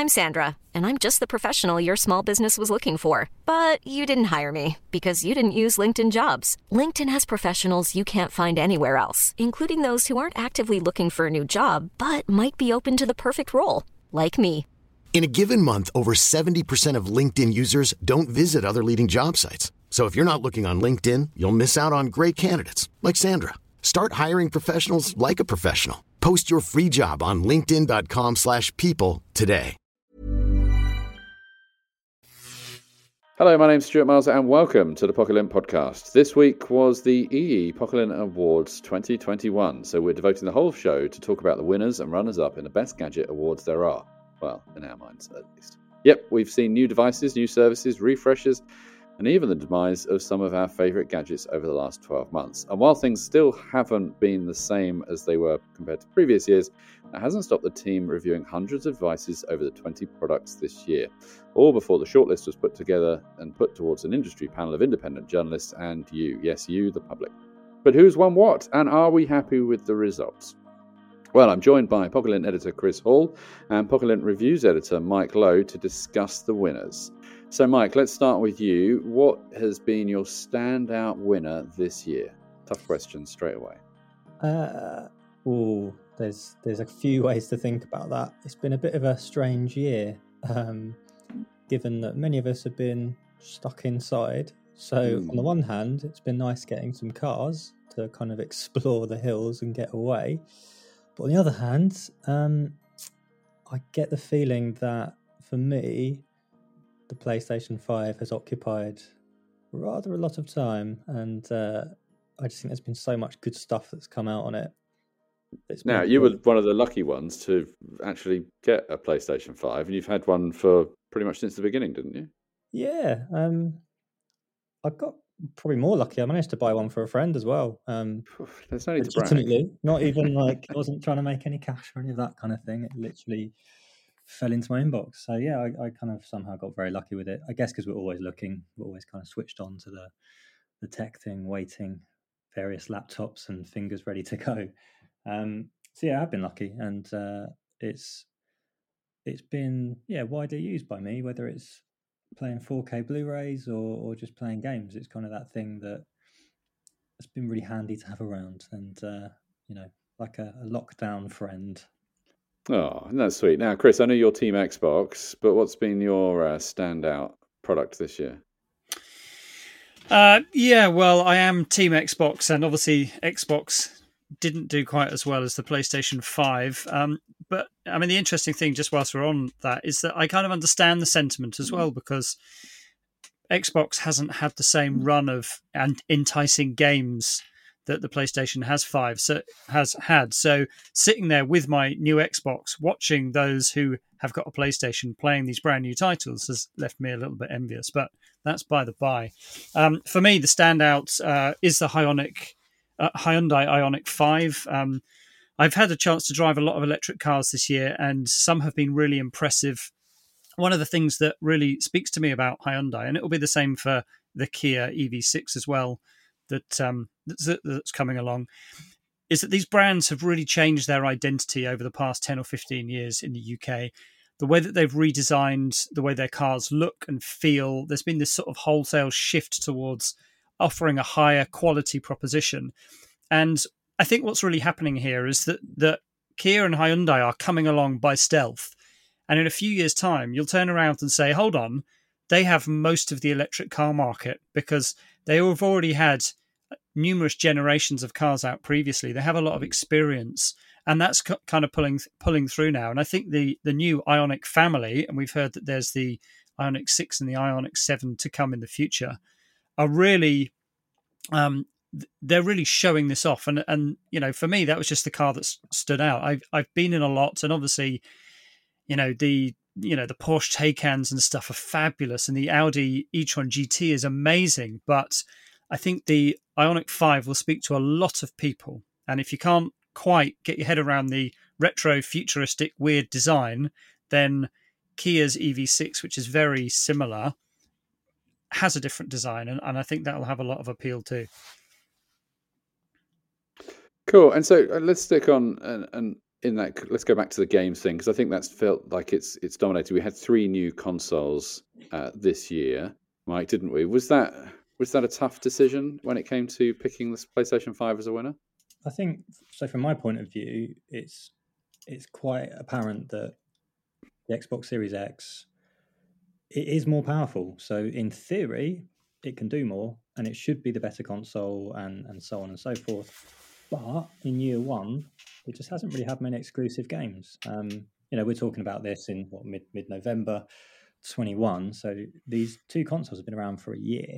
I'm Sandra, and I'm just the professional your small business was looking for. But you didn't hire me because you didn't use LinkedIn Jobs. LinkedIn has professionals you can't find anywhere else, including those who aren't actively looking for a new job, but might be open to the perfect role, like me. In a given month, over 70% of LinkedIn users don't visit other leading job sites. So if you're not looking on LinkedIn, you'll miss out on great candidates like Sandra. Start hiring professionals like a professional. Post your free job on linkedin.com/people today. Hello, my name's Stuart Miles and welcome to the Pocket podcast. This week was the EE Pocket Awards 2021, so we're devoting the whole show to talk about the winners and runners-up in the best gadget awards there are. Well, in our minds at least. Yep, we've seen new devices, new services, refreshes, and even the demise of some of our favourite gadgets over the last 12 months. And while things still haven't been the same as they were compared to previous years, that hasn't stopped the team reviewing hundreds of devices over the 20 products this year, all before the shortlist was put together and put towards an industry panel of independent journalists and you, yes, you, the public. But who's won what, and are we happy with the results? Well, I'm joined by Pocket editor Chris Hall and Pocket Reviews editor Mike Lowe to discuss the winners. So, Mike, let's start with you. What has been your standout winner this year? Tough question straight away. There's a few ways to think about that. It's been a bit of a strange year, given that many of us have been stuck inside. So, on the one hand, it's been nice getting some cars to kind of explore the hills and get away. But on the other hand, I get the feeling that for me, the PlayStation 5 has occupied rather a lot of time, and I just think there's been so much good stuff that's come out on it. Now, you were one of the lucky ones to actually get a PlayStation 5, and you've had one for pretty much since the beginning, didn't you? Yeah, I got probably more lucky. I managed to buy one for a friend as well. There's no need to brag. Not even like I wasn't trying to make any cash or any of that kind of thing. It literally fell into my inbox. So yeah, I kind of somehow got very lucky with it. I guess because we're always looking, we're always kind of switched on to the tech thing, waiting, various laptops and fingers ready to go. So yeah, I've been lucky, and it's been widely used by me, whether it's playing 4K Blu-rays or just playing games. It's kind of that thing that it's been really handy to have around, and like a lockdown friend. Oh, that's sweet. Now, Chris, I know you're Team Xbox, but what's been your standout product this year? Well, I am Team Xbox, and obviously Xbox didn't do quite as well as the PlayStation 5. But I mean, the interesting thing, just whilst we're on that, is that I kind of understand the sentiment as well, because Xbox hasn't had the same run of enticing games that the PlayStation has had. So sitting there with my new Xbox, watching those who have got a PlayStation playing these brand new titles has left me a little bit envious, but that's by the by. For me, the standout is the Hyundai Ioniq 5. I've had a chance to drive a lot of electric cars this year, and some have been really impressive. One of the things that really speaks to me about Hyundai, and it will be the same for the Kia EV6 as well, that's coming along, is that these brands have really changed their identity over the past 10 or 15 years in the UK. The way that they've redesigned the way their cars look and feel, there's been this sort of wholesale shift towards offering a higher quality proposition. And I think what's really happening here is that Kia and Hyundai are coming along by stealth. And in a few years' time, you'll turn around and say, hold on, they have most of the electric car market because they have already had numerous generations of cars out previously. They have a lot of experience, and that's kind of pulling through now. And I think the new Ioniq family, and we've heard that there's the Ioniq 6 and the Ioniq 7 to come in the future, are really they're really showing this off. And for me, that was just the car that stood out. I've been in a lot, and obviously, the Porsche Taycans and stuff are fabulous, and the Audi e-tron GT is amazing. But I think the Ioniq 5 will speak to a lot of people. And if you can't quite get your head around the retro, futuristic, weird design, then Kia's EV6, which is very similar, has a different design. And I think that'll have a lot of appeal too. Cool. And so let's stick on and in that, let's go back to the games thing, because I think that's felt like it's dominated. We had 3 new consoles this year, Mike, didn't we? Was that a tough decision when it came to picking the PlayStation 5 as a winner? I think so. From my point of view, it's quite apparent that the Xbox Series X, it is more powerful. So in theory, it can do more, and it should be the better console, and so on and so forth. But in year one, it just hasn't really had many exclusive games. We're talking about this in mid-November 21. So these 2 consoles have been around for a year.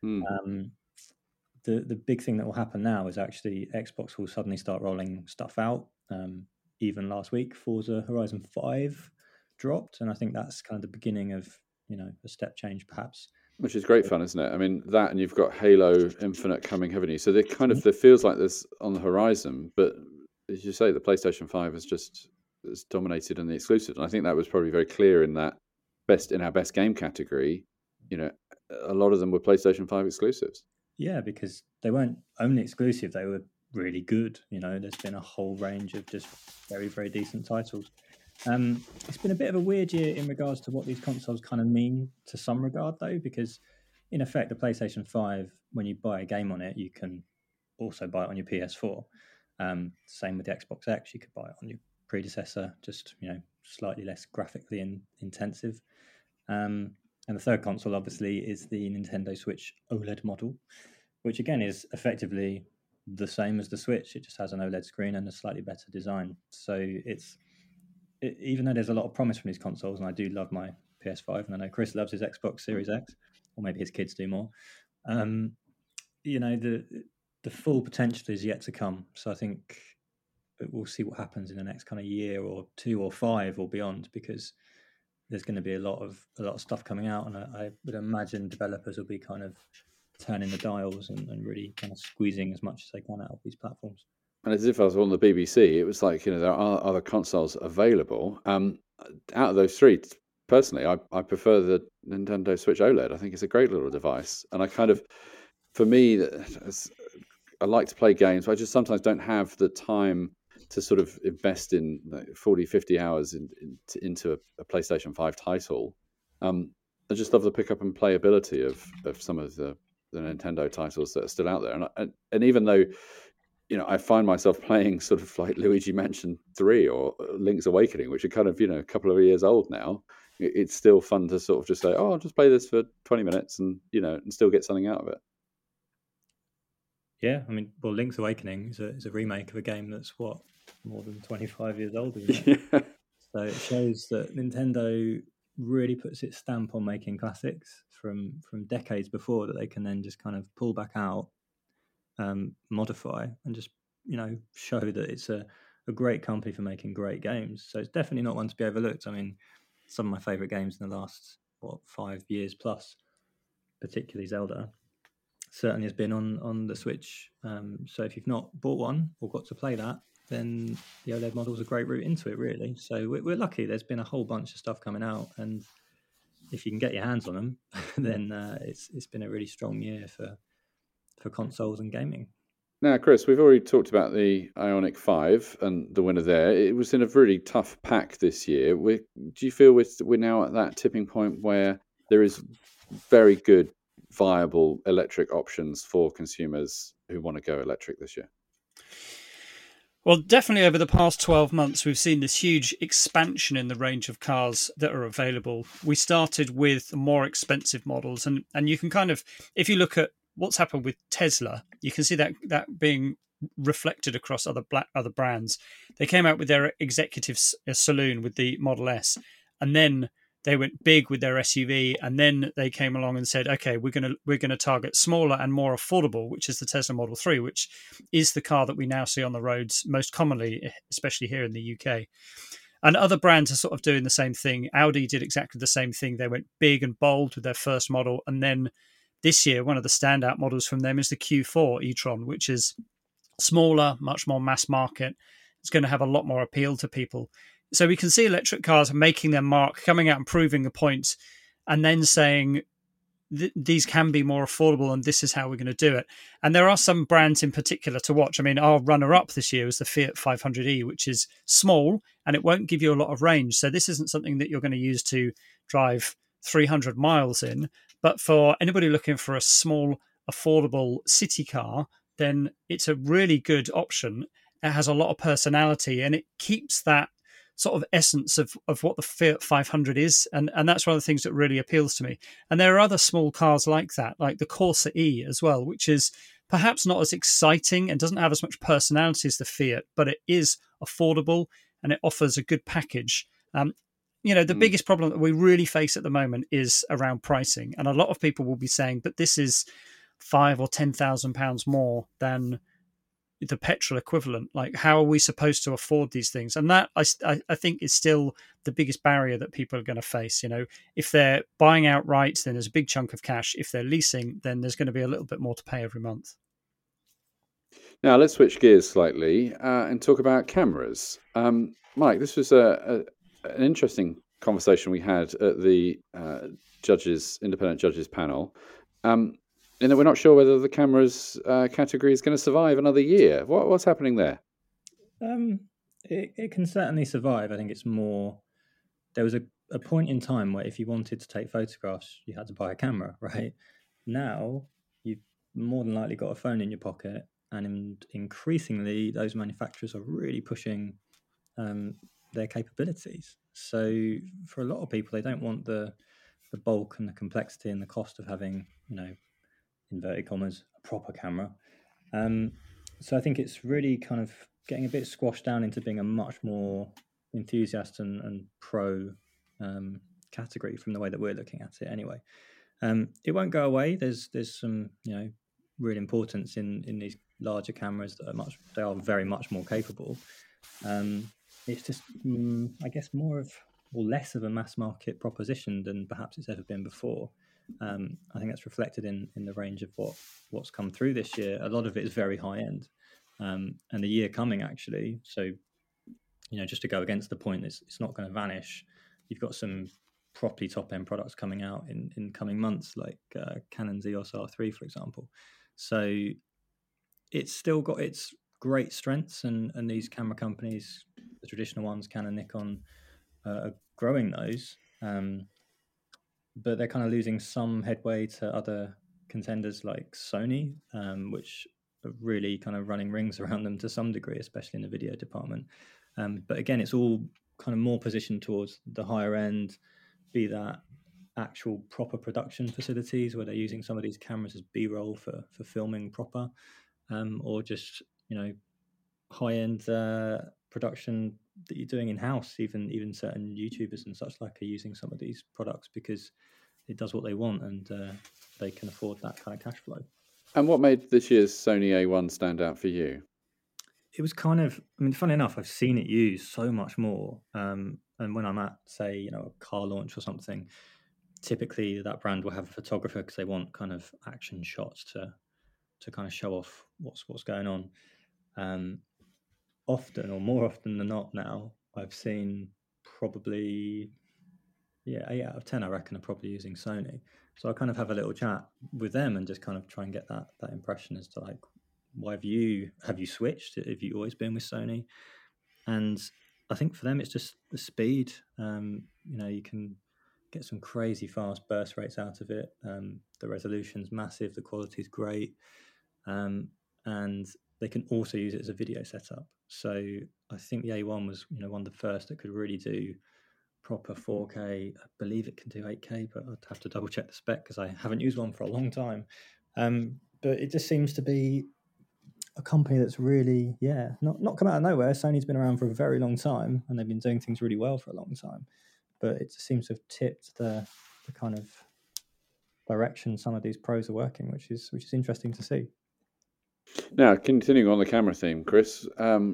The big thing that will happen now is actually Xbox will suddenly start rolling stuff out. Even last week, Forza Horizon 5 dropped, and I think that's kind of the beginning of a step change, perhaps. Which is great fun, isn't it? I mean, that, and you've got Halo Infinite coming, haven't you? So there feels like there's on the horizon, but as you say, the PlayStation 5 has dominated in the exclusives, and I think that was probably very clear in our best game category. A lot of them were PlayStation 5 exclusives. Yeah, because they weren't only exclusive; they were really good. There's been a whole range of just very, very decent titles. It's been a bit of a weird year in regards to what these consoles kind of mean to some regard, though, because in effect, the PlayStation 5, when you buy a game on it, you can also buy it on your PS4. Same with the Xbox X, you could buy it on your predecessor, just slightly less graphically intensive. And the third console, obviously, is the Nintendo Switch OLED model, which again is effectively the same as the Switch. It just has an OLED screen and a slightly better design. So even though there's a lot of promise from these consoles, and I do love my PS5, and I know Chris loves his Xbox Series X, or maybe his kids do more, the full potential is yet to come. So I think we'll see what happens in the next kind of year or 2 or 5 or beyond, because there's going to be a lot of stuff coming out, and I would imagine developers will be kind of turning the dials and really kind of squeezing as much as they can out of these platforms. And as if I was on the BBC, it was like, there are other consoles available. Out of those 3, personally, I prefer the Nintendo Switch OLED. I think it's a great little device. And for me, I like to play games, but I just sometimes don't have the time to sort of invest in 40, 50 hours into a PlayStation 5 title. I just love the pick-up and playability of some of the Nintendo titles that are still out there. And even though I find myself playing sort of like Luigi Mansion 3 or Link's Awakening, which are kind of, a couple of years old now, it's still fun to sort of just say, oh, I'll just play this for 20 minutes and, and still get something out of it. Yeah, I mean, well, Link's Awakening is a remake of a game that's, more than 25 years old, isn't it? Yeah. So it shows that Nintendo really puts its stamp on making classics from decades before, that they can then just kind of pull back out, modify, and just show that it's a great company for making great games. So it's definitely not one to be overlooked. I mean, some of my favorite games in the last 5 years plus, particularly Zelda, certainly has been on the Switch. So if you've not bought one or got to play that, then the OLED model is a great route into it, really. So we're lucky. There's been a whole bunch of stuff coming out, and if you can get your hands on them, then it's been a really strong year for consoles and gaming. Now, Chris, we've already talked about the Ioniq 5 and the winner there. It was in a really tough pack this year. Do you feel we're now at that tipping point where there is very good, viable electric options for consumers who want to go electric this year? Well, definitely over the past 12 months, we've seen this huge expansion in the range of cars that are available. We started with more expensive models, and you can kind of, if you look at what's happened with Tesla, you can see that being reflected across other brands. They came out with their executive saloon with the Model S, and then they went big with their SUV, and then they came along and said, okay, we're going to target smaller and more affordable, which is the Tesla Model 3, which is the car that we now see on the roads most commonly, especially here in the UK. And other brands are sort of doing the same thing. Audi did exactly the same thing. They went big and bold with their first model, and then this year, one of the standout models from them is the Q4 e-tron, which is smaller, much more mass market. It's going to have a lot more appeal to people. So we can see electric cars making their mark, coming out and proving a point, and then saying, these can be more affordable, and this is how we're going to do it. And there are some brands in particular to watch. I mean, our runner-up this year is the Fiat 500e, which is small and it won't give you a lot of range. So this isn't something that you're going to use to drive 300 miles in. But for anybody looking for a small, affordable city car, then it's a really good option. It has a lot of personality and it keeps that sort of essence of what the Fiat 500 is. And that's one of the things that really appeals to me. And there are other small cars like that, like the Corsa E as well, which is perhaps not as exciting and doesn't have as much personality as the Fiat, but it is affordable and it offers a good package. The biggest problem that we really face at the moment is around pricing. And a lot of people will be saying, but this is £5,000 or £10,000 more than the petrol equivalent. Like, how are we supposed to afford these things? And that I think is still the biggest barrier that people are going to face. If they're buying outright, then there's a big chunk of cash. If they're leasing, then there's going to be a little bit more to pay every month. Now let's switch gears slightly and talk about cameras. Mike, this was an interesting conversation we had at the independent judges panel. In that we're not sure whether the cameras category is going to survive another year. What's happening there? It can certainly survive. I think it's more, there was a point in time where if you wanted to take photographs, you had to buy a camera, right? Now, you've more than likely got a phone in your pocket, and increasingly, those manufacturers are really pushing their capabilities. So for a lot of people, they don't want the bulk and the complexity and the cost of having, inverted commas, a proper camera. So I think it's really kind of getting a bit squashed down into being a much more enthusiast and pro category from the way that we're looking at it anyway. It won't go away. There's some, real importance in these larger cameras that they are very much more capable. It's just, I guess, more of or less of a mass market proposition than perhaps it's ever been before. I think that's reflected in the range of what's come through this year. A lot of it is very high end, and the year coming actually. So, just to go against the point, it's not going to vanish. You've got some properly top end products coming out in coming months, like Canon EOS R3, for example. So it's still got its great strengths, and these camera companies, the traditional ones, Canon, Nikon, are growing those. But they're kind of losing some headway to other contenders like Sony, which are really kind of running rings around them to some degree, especially in the video department. But again, it's all kind of more positioned towards the higher end, be that actual proper production facilities where they're using some of these cameras as B-roll for filming proper, or just, high-end production that you're doing in-house. Even certain YouTubers and such like are using some of these products because it does what they want, and they can afford that kind of cash flow. And what made this year's Sony A1 stand out for you? It was kind of, funny enough, I've seen it used so much more. And when I'm at, say, a car launch or something, typically that brand will have a photographer because they want kind of action shots to kind of show off what's going on. Often, or more often than not now, I've seen probably 8 out of 10 I reckon are probably using Sony. So I kind of have a little chat with them and just kind of try and get that impression as to like, why have you switched? Have you always been with Sony? And I think for them it's just the speed. You can get some crazy fast burst rates out of it. The resolution's massive, the quality's great, and they can also use it as a video setup. So I think the A1 was one of the first that could really do proper 4K. I believe it can do 8K, but I'd have to double check the spec because I haven't used one for a long time. But it just seems to be a company that's really, not come out of nowhere. Sony's been around for a very long time and they've been doing things really well for a long time. But it just seems to have tipped the kind of direction some of these pros are working, which is interesting to see. Now, continuing on the camera theme, Chris,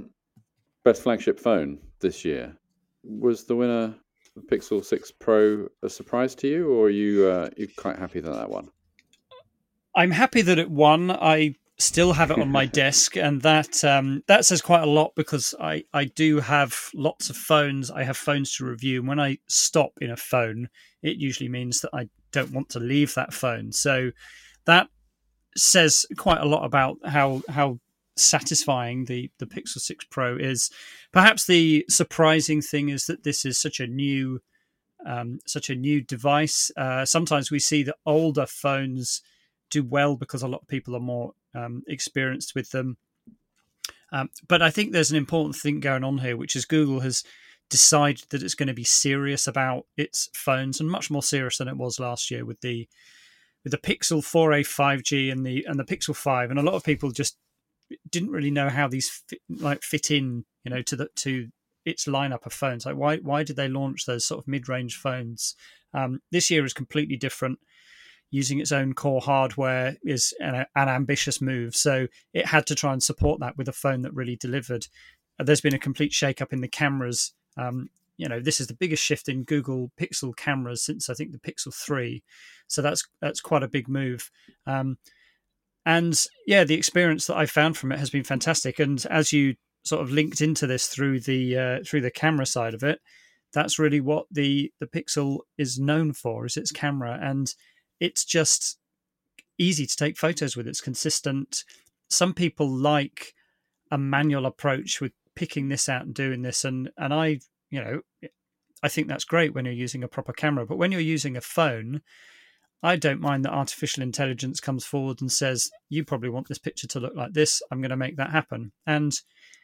best flagship phone this year. Was the winner the Pixel 6 Pro a surprise to you, or are you quite happy that won? I'm happy that it won. I still have it on my desk, and that says quite a lot, because I do have lots of phones. I have phones to review, and when I stop in a phone, it usually means that I don't want to leave that phone. So that says quite a lot about how satisfying the Pixel 6 Pro is. Perhaps the surprising thing is that this is such a new device. Sometimes we see that older phones do well because a lot of people are more experienced with them. But I think there's an important thing going on here, which is Google has decided that it's going to be serious about its phones, and much more serious than it was last year with the Pixel 4a 5G and the Pixel 5, and a lot of people just didn't really know how these fit in, to its lineup of phones. Like why did they launch those sort of mid-range phones? This year is completely different. Using its own core hardware is an ambitious move, so it had to try and support that with a phone that really delivered. There's been a complete shake-up in the cameras. This is the biggest shift in Google Pixel cameras since, I think, the Pixel 3. So that's quite a big move. And yeah, the experience that I found from it has been fantastic. And as you sort of linked into this through the camera side of it, that's really what the Pixel is known for, is its camera. And it's just easy to take photos with. It's consistent. Some people like a manual approach with picking this out and doing this. And I think that's great when you're using a proper camera. But when you're using a phone, I don't mind that artificial intelligence comes forward and says, you probably want this picture to look like this. I'm going to make that happen. And,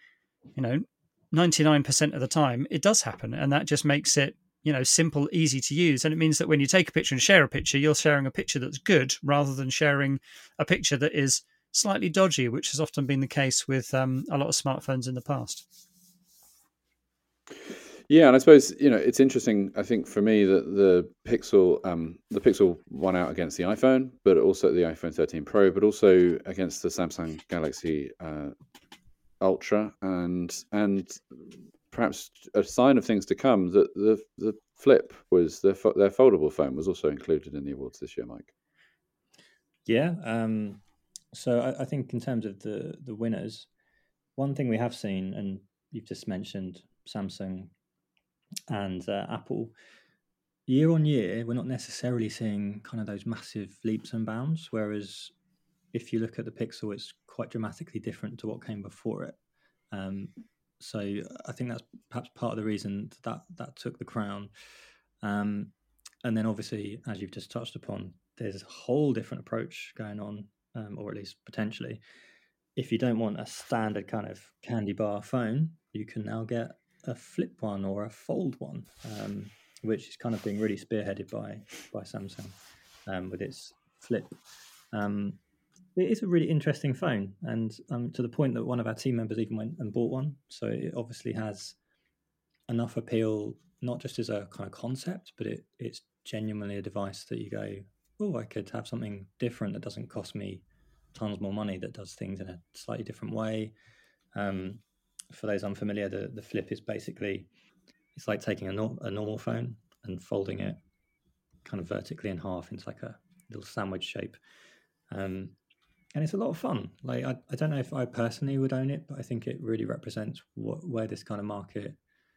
99% of the time it does happen. And that just makes it, simple, easy to use. And it means that when you take a picture and share a picture, you're sharing a picture that's good rather than sharing a picture that is slightly dodgy, which has often been the case with a lot of smartphones in the past. Yeah, and I suppose it's interesting. I think for me that the Pixel won out against the iPhone, but also the iPhone 13 Pro, but also against the Samsung Galaxy Ultra, and perhaps a sign of things to come that the Flip was their foldable phone was also included in the awards this year, Mike. Yeah. So I think in terms of the winners, one thing we have seen, and you've just mentioned Samsung and Apple, year on year, we're not necessarily seeing kind of those massive leaps and bounds. Whereas if you look at the Pixel, it's quite dramatically different to what came before it. So I think that's perhaps part of the reason that took the crown. And then obviously, as you've just touched upon, there's a whole different approach going on, or at least potentially. If you don't want a standard kind of candy bar phone, you can now get a flip one or a fold one, which is kind of being really spearheaded by Samsung with its Flip. It is a really interesting phone, and to the point that one of our team members even went and bought one. So it obviously has enough appeal, not just as a kind of concept, but it's genuinely a device that you go, oh, I could have something different that doesn't cost me tons more money, that does things in a slightly different way. For those unfamiliar, the Flip is basically, it's like taking a normal phone and folding it kind of vertically in half into like a little sandwich shape. And it's a lot of fun. Like I don't know if I personally would own it, but I think it really represents where this kind of market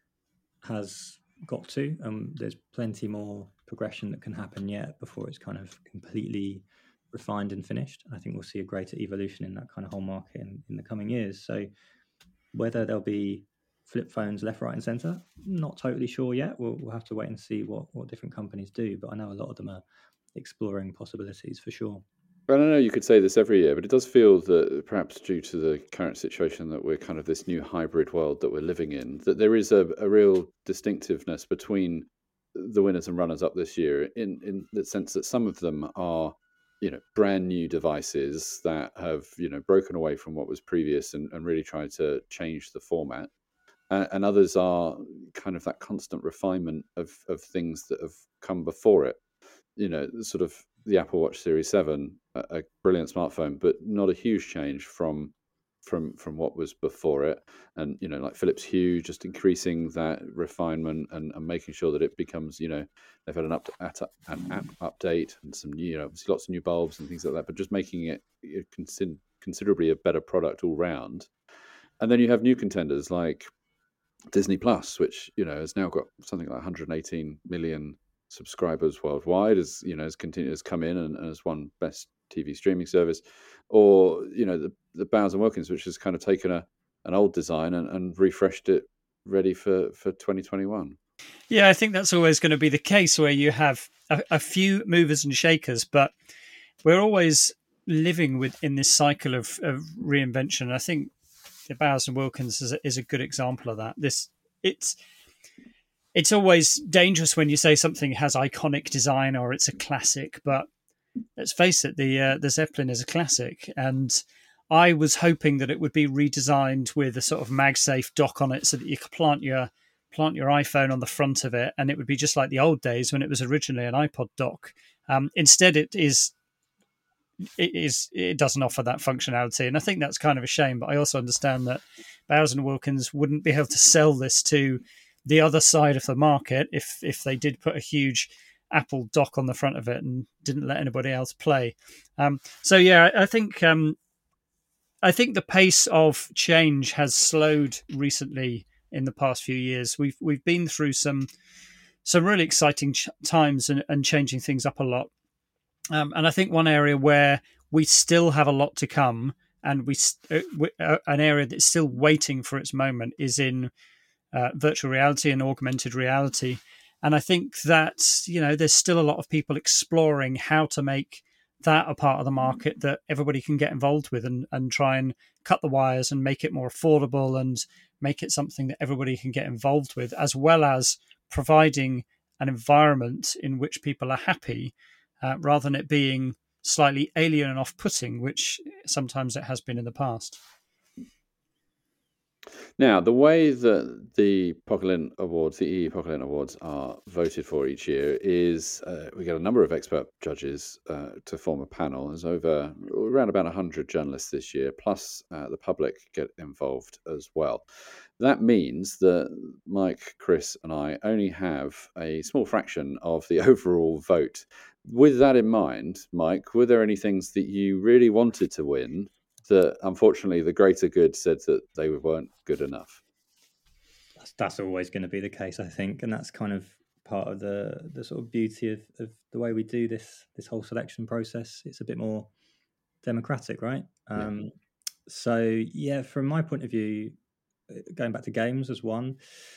has got to. There's plenty more progression that can happen yet before it's kind of completely refined and finished. I think we'll see a greater evolution in that kind of whole market in the coming years. So whether there'll be flip phones left, right, and centre, not totally sure yet. We'll have to wait and see what different companies do. But I know a lot of them are exploring possibilities for sure. I don't know, you could say this every year, but it does feel that perhaps due to the current situation that we're kind of this new hybrid world that we're living in, that there is a real distinctiveness between the winners and runners up this year in the sense that some of them are, brand new devices that have, broken away from what was previous and really tried to change the format. And others are kind of that constant refinement of things that have come before it. Sort of the Apple Watch Series 7, a brilliant smartphone, but not a huge change from what was before it. And, like Philips Hue, just increasing that refinement and making sure that it becomes, they've had an app update and some new, obviously lots of new bulbs and things like that, but just making it considerably a better product all round. And then you have new contenders like Disney Plus, which has now got something like 118 million subscribers worldwide, has come in and has won best TV streaming service, or the Bowers and Wilkins, which has kind of taken an old design and refreshed it, ready for 2021. Yeah, I think that's always going to be the case, where you have a few movers and shakers, but we're always living within this cycle of reinvention. I think the Bowers and Wilkins is a good example of that. It's always dangerous when you say something has iconic design or it's a classic, but let's face it, the Zeppelin is a classic, and I was hoping that it would be redesigned with a sort of MagSafe dock on it, so that you could plant your iPhone on the front of it, and it would be just like the old days when it was originally an iPod dock. Instead, it doesn't offer that functionality, and I think that's kind of a shame. But I also understand that Bowers and Wilkins wouldn't be able to sell this to the other side of the market if they did put a huge Apple dock on the front of it and didn't let anybody else play. So yeah, I think the pace of change has slowed recently in the past few years. We've been through some really exciting times and changing things up a lot. And I think one area where we still have a lot to come, and an area that's still waiting for its moment, is in virtual reality and augmented reality. And I think that there's still a lot of people exploring how to make that a part of the market that everybody can get involved with, and try and cut the wires and make it more affordable and make it something that everybody can get involved with, as well as providing an environment in which people are happy, rather than it being slightly alien and off-putting, which sometimes it has been in the past. Now, the way that the Pocolin Awards, the EE Pocolin Awards, are voted for each year is we get a number of expert judges to form a panel. There's around about 100 journalists this year, plus the public get involved as well. That means that Mike, Chris, and I only have a small fraction of the overall vote. With that in mind, Mike, were there any things that you really wanted to win that unfortunately the greater good said that they weren't good enough? That's always going to be the case, I think, and that's kind of part of the sort of beauty of the way we do this whole selection process. It's a bit more democratic, right? Yeah. So yeah, from my point of view, going back to games as one,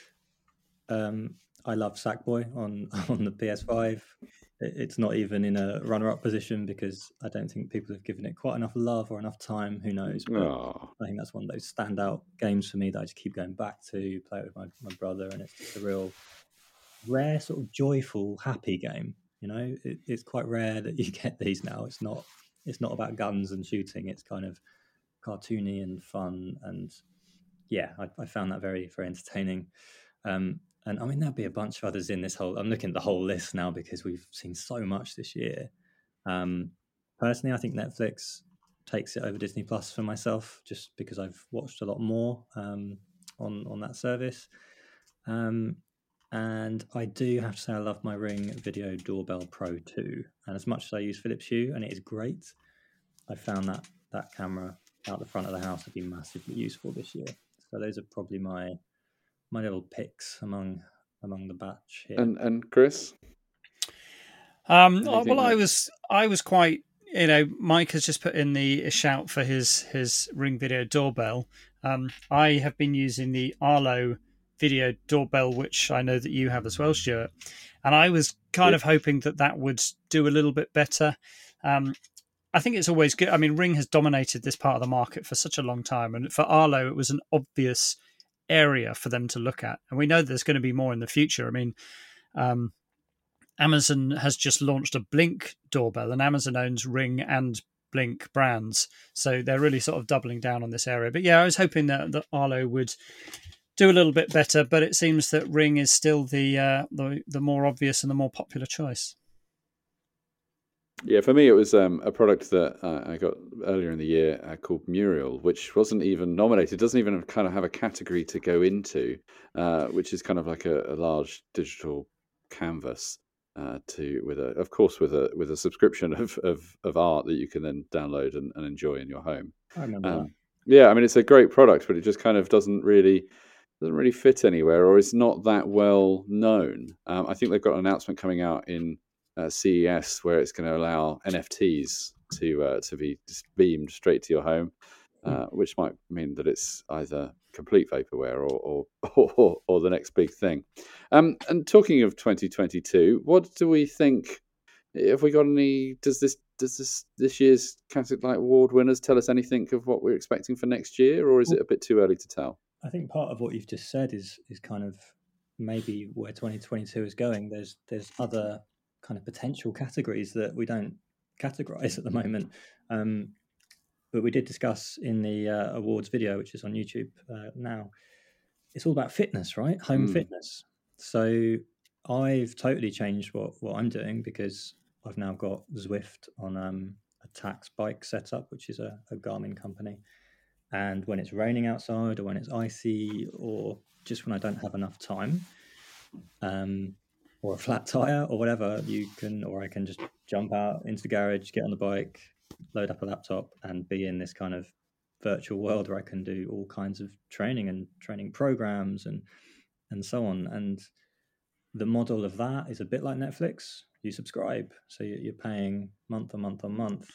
I love Sackboy on the PS5. It's not even in a runner-up position because I don't think people have given it quite enough love or enough time. Who knows? But I think that's one of those standout games for me that I just keep going back to, play it with my brother, and it's just a real rare, sort of joyful, happy game. It's quite rare that you get these now. It's not about guns and shooting. It's kind of cartoony and fun, and yeah, I found that very, very entertaining. And I mean, there'll be a bunch of others in this whole... I'm looking at the whole list now because we've seen so much this year. Personally, I think Netflix takes it over Disney Plus for myself, just because I've watched a lot more on that service. And I do have to say I love my Ring Video Doorbell Pro 2. And as much as I use Philips Hue, and it is great, I found that camera out the front of the house would be massively useful this year. So those are probably my little picks among the batch here. And Chris? Well, I was quite, Mike has just put in a shout for his Ring Video Doorbell. I have been using the Arlo Video Doorbell, which I know that you have as well, Stuart. And I was kind of hoping that would do a little bit better. I think it's always good. I mean, Ring has dominated this part of the market for such a long time. And for Arlo, it was an obvious area for them to look at, and we know there's going to be more in the future. I mean, Amazon has just launched a Blink doorbell, and Amazon owns Ring and Blink brands, so they're really sort of doubling down on this area. But yeah, I was hoping that Arlo would do a little bit better, but it seems that Ring is still the more obvious and the more popular choice. Yeah, for me, it was a product that I got earlier in the year called Muriel, which wasn't even nominated. It doesn't even kind of have a category to go into, which is kind of like a large digital canvas. with a subscription of art that you can then download and enjoy in your home. I remember that. Yeah, I mean, it's a great product, but it just kind of doesn't really fit anywhere, or it's not that well known. I think they've got an announcement coming out in CES where it's going to allow NFTs to be just beamed straight to your home, which might mean that it's either complete vaporware or the next big thing. And talking of 2022, what do we think? Have we got any? Does this year's Catholic Light Award winners tell us anything of what we're expecting for next year, or is it a bit too early to tell? I think part of what you've just said is kind of maybe where 2022 is going. There's other kind of potential categories that we don't categorize at the moment. But we did discuss in the awards video, which is on YouTube now. It's all about fitness, right? Home fitness. So I've totally changed what I'm doing, because I've now got Zwift on a Tacx bike setup, which is a Garmin company. And when it's raining outside, or when it's icy, or just when I don't have enough time, or a flat tire or whatever, I can just jump out into the garage, get on the bike, load up a laptop, and be in this kind of virtual world where I can do all kinds of training programs and so on. And the model of that is a bit like Netflix. You subscribe, so you're paying month on month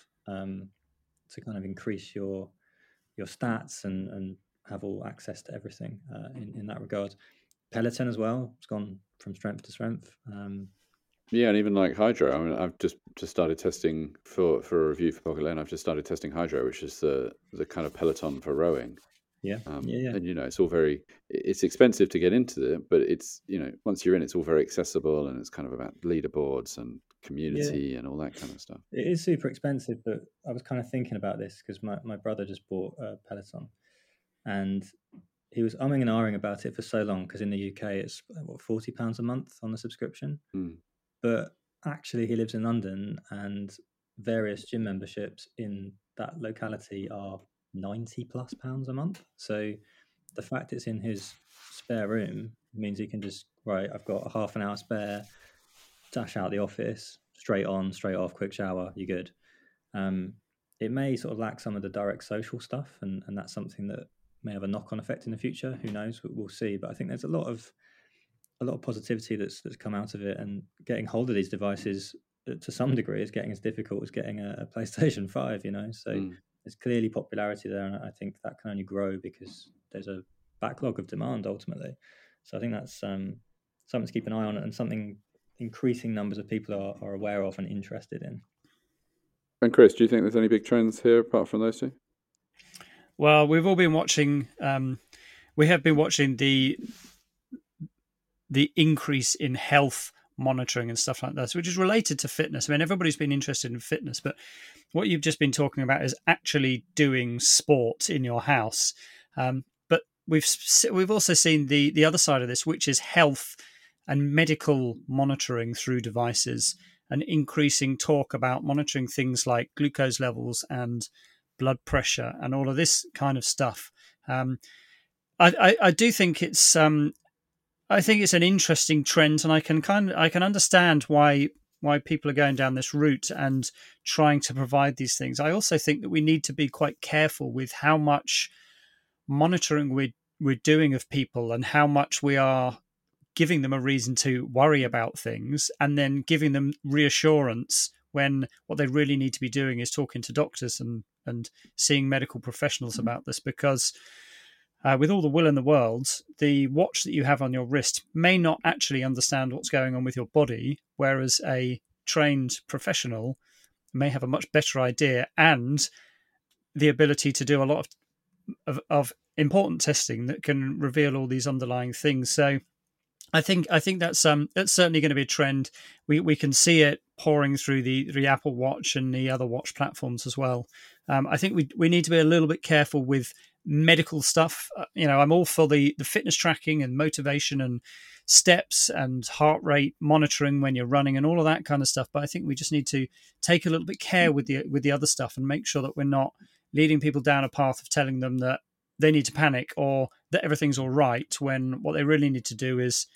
to kind of increase your stats and have all access to everything in that regard. Peloton as well, it's gone from strength to strength. Yeah, and even like Hydro. I mean, I've just started testing for a review for Pocket Lane. I've just started testing Hydro, which is the kind of Peloton for rowing. Yeah. And it's all it's expensive to get into it, but it's, once you're in, it's all very accessible, and it's kind of about leaderboards and community and all that kind of stuff. It is super expensive, but I was kind of thinking about this because my brother just bought a Peloton, and he was umming and ahhing about it for so long, because in the UK it's £40 a month on the subscription. But actually he lives in London, and various gym memberships in that locality are £90+ a month. So the fact it's in his spare room means he can just, I've got a half an hour spare, dash out the office, straight on, straight off, quick shower, you're good. It may sort of lack some of the direct social stuff, and that's something that may have a knock-on effect in the future. Who knows? We'll see. But I think there's a lot of positivity that's come out of it, and getting hold of these devices to some degree is getting as difficult as getting a PlayStation 5. So there's clearly popularity there, and I think that can only grow because there's a backlog of demand ultimately. So I think that's something to keep an eye on, and something increasing numbers of people are aware of and interested in. And Chris, do you think there's any big trends here apart from those two? Well, we've all been watching. We have been watching the increase in health monitoring and stuff like that, which is related to fitness. I mean, everybody's been interested in fitness, but what you've just been talking about is actually doing sport in your house. But we've also seen the other side of this, which is health and medical monitoring through devices, and increasing talk about monitoring things like glucose levels and blood pressure and all of this kind of stuff. I do think it's I think it's an interesting trend, and I can understand why people are going down this route and trying to provide these things. I also think that we need to be quite careful with how much monitoring we're doing of people, and how much we are giving them a reason to worry about things, and then giving them reassurance when what they really need to be doing is talking to doctors and seeing medical professionals about this. Because with all the will in the world, the watch that you have on your wrist may not actually understand what's going on with your body, whereas a trained professional may have a much better idea and the ability to do a lot of important testing that can reveal all these underlying things. So I think that's certainly going to be a trend. We can see it pouring through the Apple Watch and the other watch platforms as well. I think we need to be a little bit careful with medical stuff. I'm all for the fitness tracking and motivation and steps and heart rate monitoring when you're running and all of that kind of stuff. But I think we just need to take a little bit care with the other stuff, and make sure that we're not leading people down a path of telling them that they need to panic or that everything's all right, when what they really need to do is,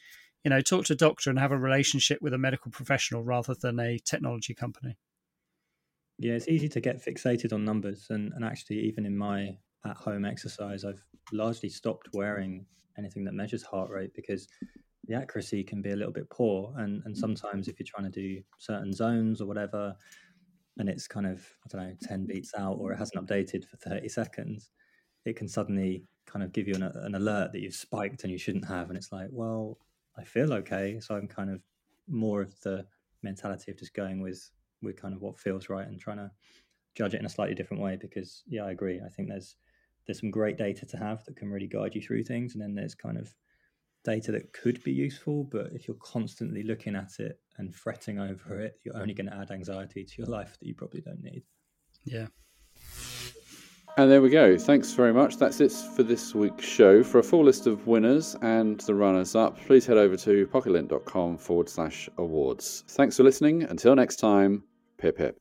talk to a doctor and have a relationship with a medical professional rather than a technology company. Yeah, it's easy to get fixated on numbers. And actually, even in my at-home exercise, I've largely stopped wearing anything that measures heart rate because the accuracy can be a little bit poor. And sometimes if you're trying to do certain zones or whatever, and it's kind of, 10 beats out, or it hasn't updated for 30 seconds, it can suddenly kind of give you an alert that you've spiked and you shouldn't have. And it's like, well, I feel okay. So I'm kind of more of the mentality of just going with kind of what feels right and trying to judge it in a slightly different way. Because I agree. I think there's some great data to have that can really guide you through things. And then there's kind of data that could be useful, but if you're constantly looking at it and fretting over it, you're only going to add anxiety to your life that you probably don't need. Yeah. And there we go. Thanks very much. That's it for this week's show. For a full list of winners and the runners-up, please head over to pocketLint.com/awards. Thanks for listening. Until next time, pip pip.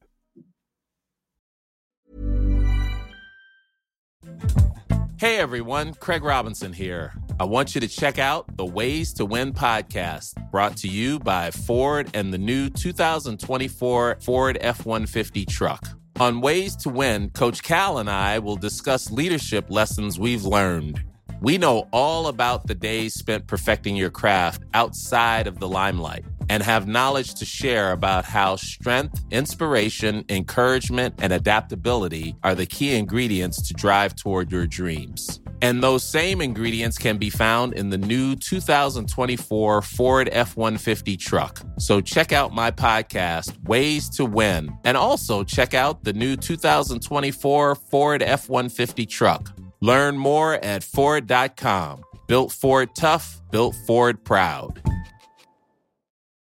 Hey everyone, Craig Robinson here. I want you to check out the Ways to Win podcast, brought to you by Ford and the new 2024 Ford F-150 truck. On Ways to Win, Coach Cal and I will discuss leadership lessons we've learned. We know all about the days spent perfecting your craft outside of the limelight and have knowledge to share about how strength, inspiration, encouragement, and adaptability are the key ingredients to drive toward your dreams. And those same ingredients can be found in the new 2024 Ford F-150 truck. So check out my podcast, Ways to Win, and also check out the new 2024 Ford F-150 truck. Learn more at Ford.com. Built Ford tough, built Ford proud.